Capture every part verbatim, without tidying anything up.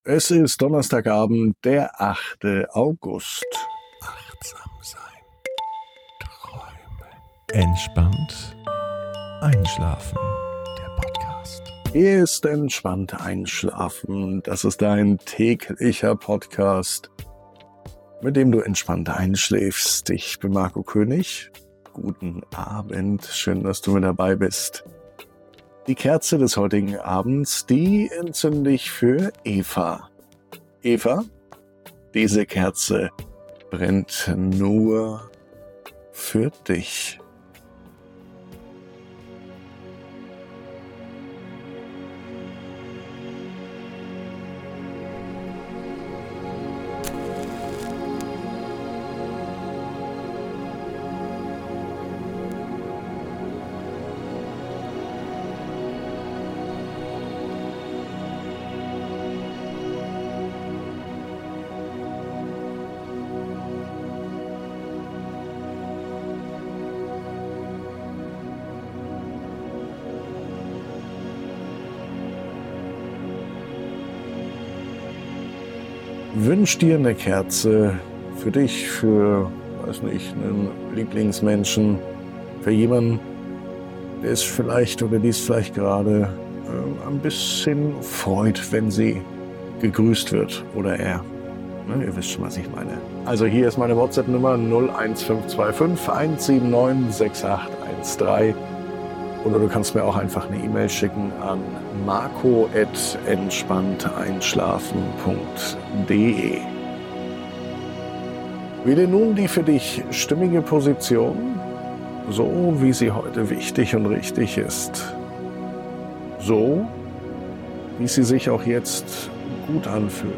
Es ist Donnerstagabend, der achte August. Achtsam sein, träumen, Entspannt einschlafen. Der Podcast. Hier ist entspannt einschlafen. Das ist dein täglicher Podcast, mit dem du entspannt einschläfst. Ich bin Marco König. Guten Abend, schön, dass du mit dabei bist. Die Kerze des heutigen Abends, die entzünde ich für Eva. Eva, diese Kerze brennt nur für dich. Wünsch dir eine Kerze für dich, für, weiß nicht, einen Lieblingsmenschen, für jemanden, der es vielleicht oder die es vielleicht gerade äh, ein bisschen freut, wenn sie gegrüßt wird oder er. Ne, ihr wisst schon, was ich meine. Also hier ist meine WhatsApp-Nummer null eins fünf zwei fünf eins sieben neun sechs acht eins drei. Oder du kannst mir auch einfach eine E-Mail schicken an marco at entspannteinschlafen punkt de. Wähle nun die für dich stimmige Position, so wie sie heute wichtig und richtig ist. So, wie sie sich auch jetzt gut anfühlt.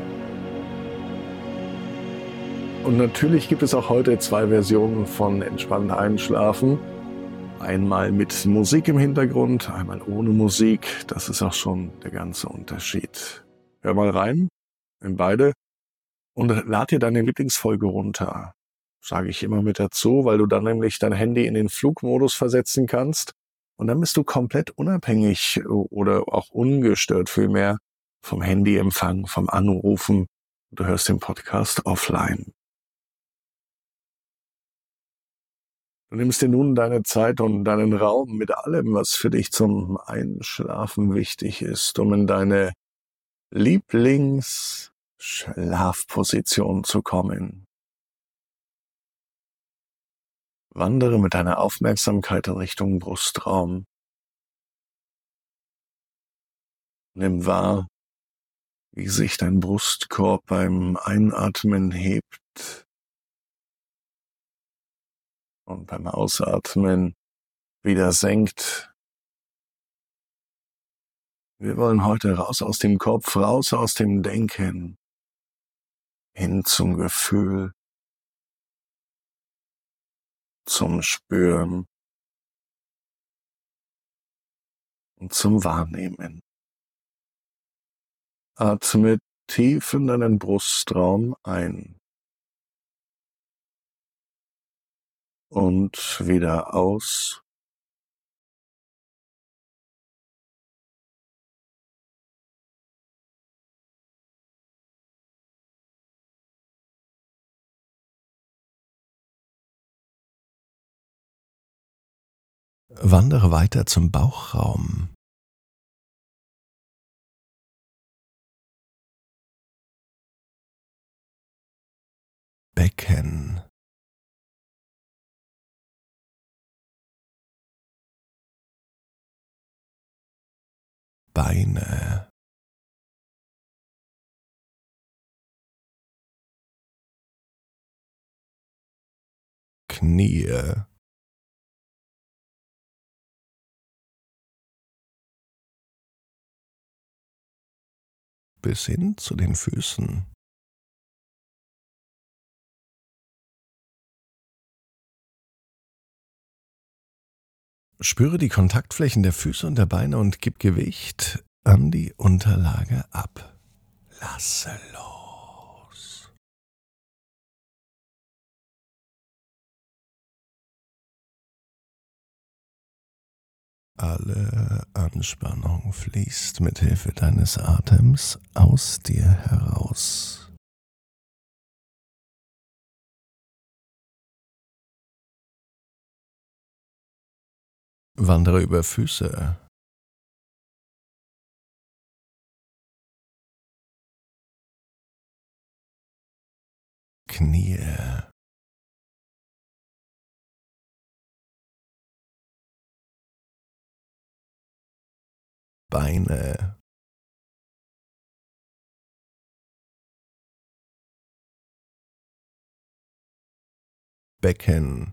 Und natürlich gibt es auch heute zwei Versionen von Entspannt Einschlafen. Einmal mit Musik im Hintergrund, einmal ohne Musik. Das ist auch schon der ganze Unterschied. Hör mal rein in beide und lad dir deine Lieblingsfolge runter. Sage ich immer mit dazu, weil du dann nämlich dein Handy in den Flugmodus versetzen kannst. Und dann bist du komplett unabhängig oder auch ungestört vielmehr vom Handyempfang, vom Anrufen. Du hörst den Podcast offline. Du nimmst dir nun deine Zeit und deinen Raum mit allem, was für dich zum Einschlafen wichtig ist, um in deine Lieblingsschlafposition zu kommen. Wandere mit deiner Aufmerksamkeit in Richtung Brustraum. Nimm wahr, wie sich dein Brustkorb beim Einatmen hebt und beim Ausatmen wieder senkt. Wir wollen heute raus aus dem Kopf, raus aus dem Denken, hin zum Gefühl, zum Spüren und zum Wahrnehmen. Atme tief in deinen Brustraum ein und wieder aus. Wandere weiter zum Bauchraum. Becken. Beine. Knie. Bis hin zu den Füßen. Spüre die Kontaktflächen der Füße und der Beine und gib Gewicht an die Unterlage ab. Lasse los. Alle Anspannung fließt mit Hilfe deines Atems aus dir heraus. Wandere über Füße, Knie, Beine, Becken,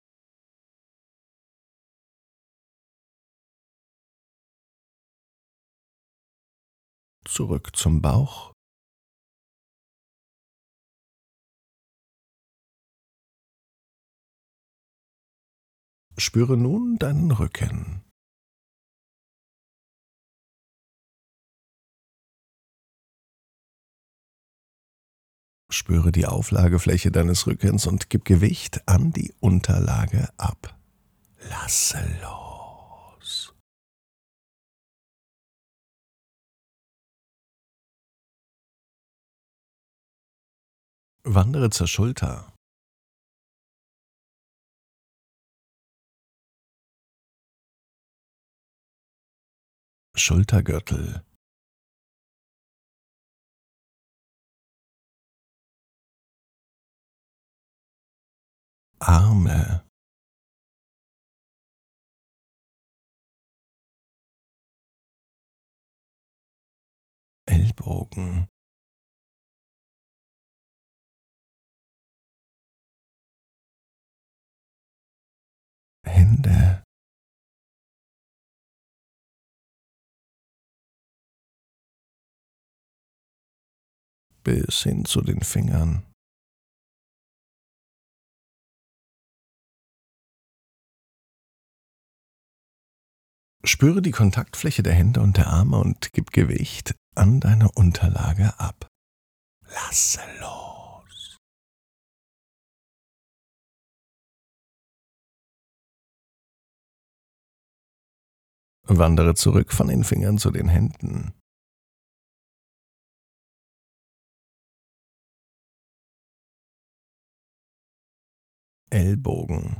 zurück zum Bauch, spüre nun deinen Rücken. Spüre die Auflagefläche deines Rückens und gib Gewicht an die Unterlage ab. Lasse los. Wandere zur Schulter. Schultergürtel, Arme, Ellbogen, Hände, bis hin zu den Fingern. Spüre die Kontaktfläche der Hände und der Arme und gib Gewicht an deine Unterlage ab. Lasse los. Wandere zurück von den Fingern zu den Händen. Ellbogen,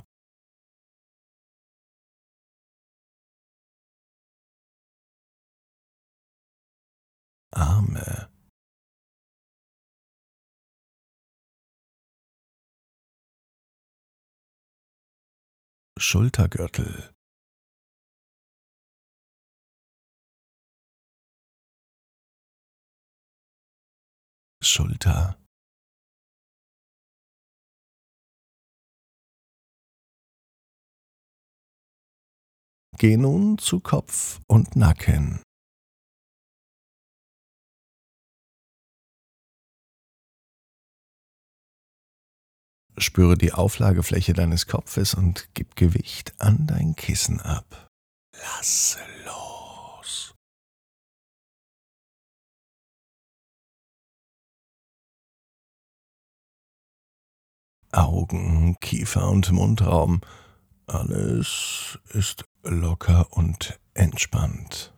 Arme, Schultergürtel, Schulter, geh nun zu Kopf und Nacken. Spüre die Auflagefläche deines Kopfes und gib Gewicht an dein Kissen ab. Lasse los. Augen, Kiefer und Mundraum. Alles ist locker und entspannt.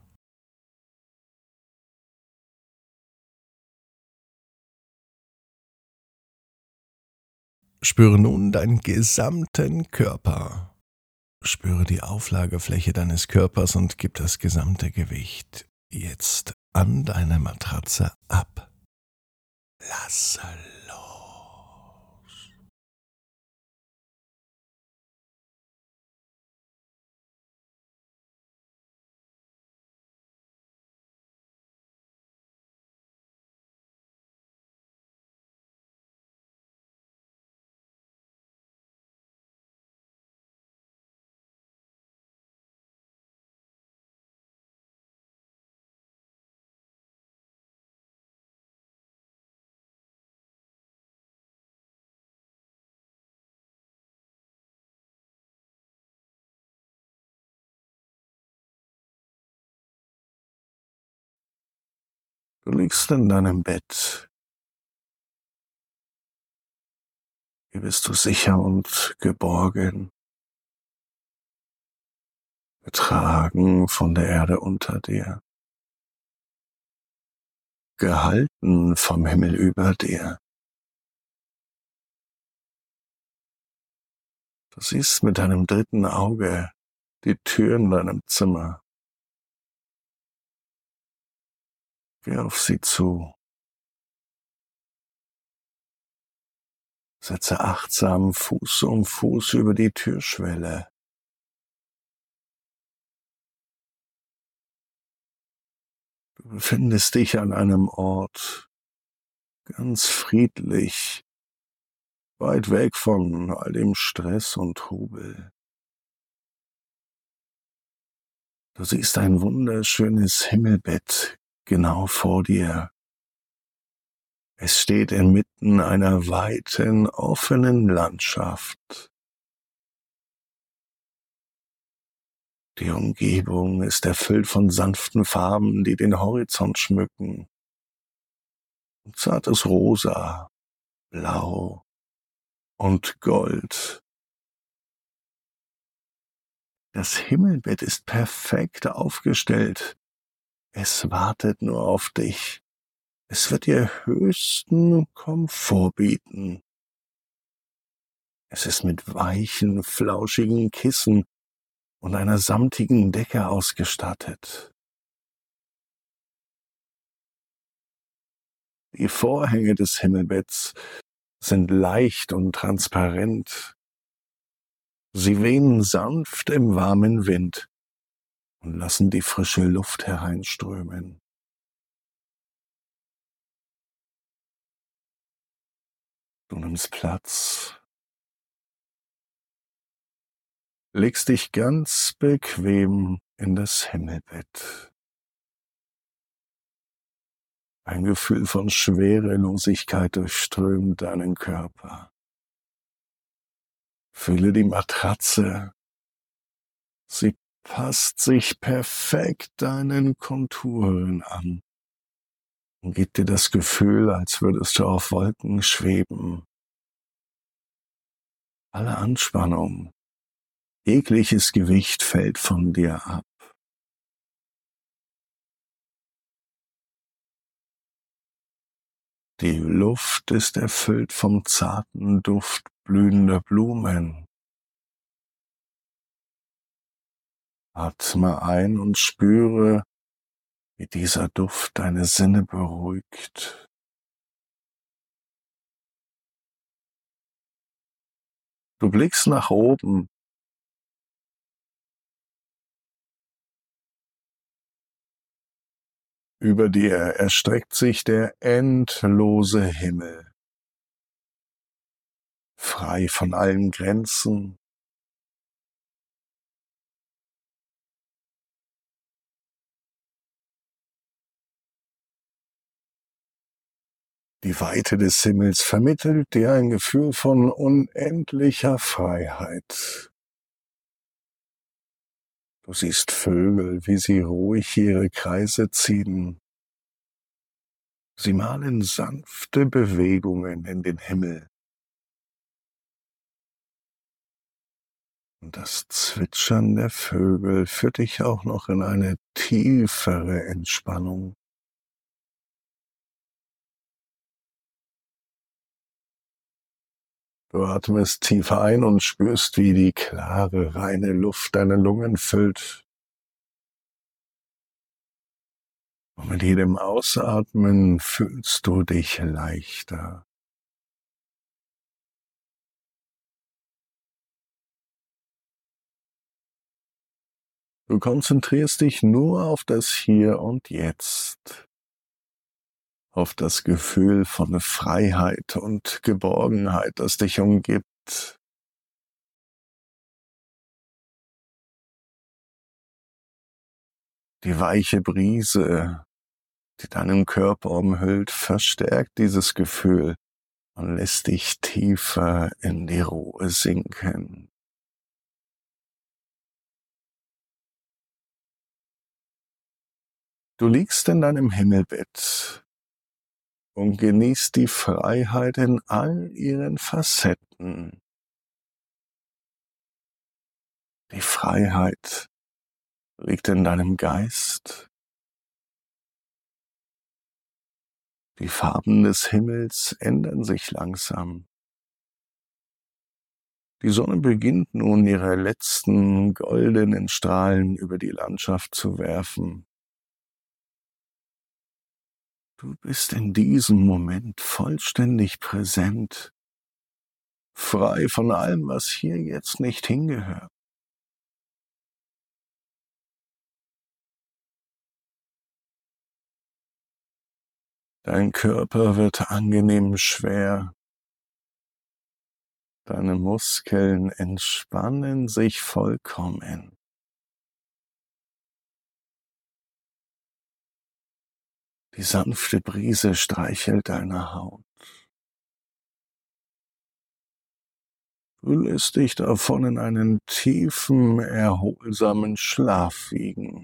Spüre nun deinen gesamten Körper. Spüre die Auflagefläche deines Körpers und gib das gesamte Gewicht jetzt an deine Matratze ab. Lasse los. Du liegst in deinem Bett. Hier bist du sicher und geborgen. getragen von der Erde unter dir, gehalten vom Himmel über dir. Du siehst mit deinem dritten Auge die Tür in deinem Zimmer. Geh auf sie zu. Setze achtsam Fuß um Fuß über die Türschwelle. Du befindest dich an einem Ort, ganz friedlich, weit weg von all dem Stress und Trubel. Du siehst ein wunderschönes Himmelbett genau vor dir. Es steht inmitten einer weiten, offenen Landschaft. Die Umgebung ist erfüllt von sanften Farben, die den Horizont schmücken. Zartes Rosa, Blau und Gold. Das Himmelbett ist perfekt aufgestellt. Es wartet nur auf dich. Es wird dir höchsten Komfort bieten. Es ist mit weichen, flauschigen Kissen und einer samtigen Decke ausgestattet. Die Vorhänge des Himmelbetts sind leicht und transparent. Sie wehen sanft im warmen Wind und lassen die frische Luft hereinströmen. Du nimmst Platz, legst dich ganz bequem in das Himmelbett. Ein Gefühl von Schwerelosigkeit durchströmt deinen Körper. Fühle die Matratze. Sie passt sich perfekt deinen Konturen an und gibt dir das Gefühl, als würdest du auf Wolken schweben. Alle Anspannung, jegliches Gewicht fällt von dir ab. Die Luft ist erfüllt vom zarten Duft blühender Blumen. Atme ein und spüre, wie dieser Duft deine Sinne beruhigt. Du blickst nach oben. Über dir erstreckt sich der endlose Himmel, frei von allen Grenzen. Die Weite des Himmels vermittelt dir ein Gefühl von unendlicher Freiheit. Du siehst Vögel, wie sie ruhig ihre Kreise ziehen. Sie malen sanfte Bewegungen in den Himmel. Und das Zwitschern der Vögel führt dich auch noch in eine tiefere Entspannung. Du atmest tief ein und spürst, wie die klare, reine Luft deine Lungen füllt. Und mit jedem Ausatmen fühlst du dich leichter. Du konzentrierst dich nur auf das Hier und Jetzt, auf das Gefühl von Freiheit und Geborgenheit, das dich umgibt. Die weiche Brise, die deinen Körper umhüllt, verstärkt dieses Gefühl und lässt dich tiefer in die Ruhe sinken. Du liegst in deinem Himmelbett und genießt die Freiheit in all ihren Facetten. Die Freiheit, liegt in deinem Geist. Die Farben des Himmels ändern sich langsam. Die Sonne beginnt nun ihre letzten goldenen Strahlen über die Landschaft zu werfen. Du bist in diesem Moment vollständig präsent, frei von allem, was hier jetzt nicht hingehört. Dein Körper wird angenehm schwer. Deine Muskeln entspannen sich vollkommen. Die sanfte Brise streichelt deine Haut. Du lässt dich davon in einen tiefen, erholsamen Schlaf wiegen.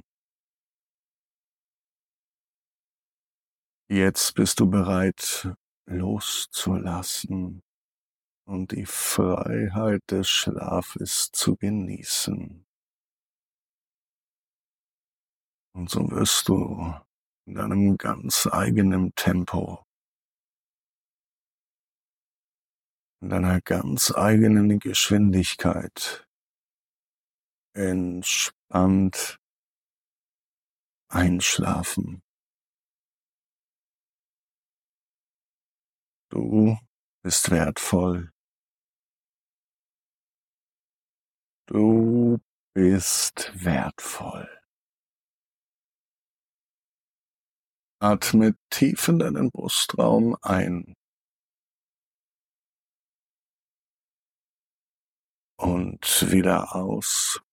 Jetzt bist du bereit, loszulassen und die Freiheit des Schlafes zu genießen. Und so wirst du in deinem ganz eigenen Tempo, in deiner ganz eigenen Geschwindigkeit entspannt einschlafen. Du bist wertvoll. Du bist wertvoll. Atme tief in deinen Brustraum ein und wieder aus.